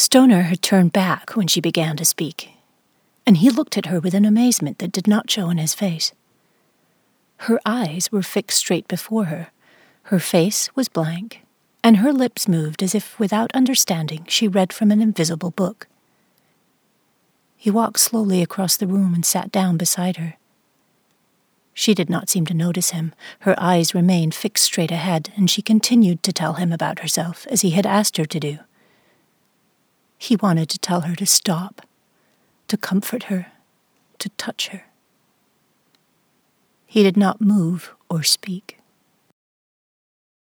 Stoner had turned back when she began to speak, and he looked at her with an amazement that did not show in his face. Her eyes were fixed straight before her face was blank, and her lips moved as if without understanding she read from an invisible book. He walked slowly across the room and sat down beside her. She did not seem to notice him. Her eyes remained fixed straight ahead, and she continued to tell him about herself as he had asked her to do. He wanted to tell her to stop, to comfort her, to touch her. He did not move or speak.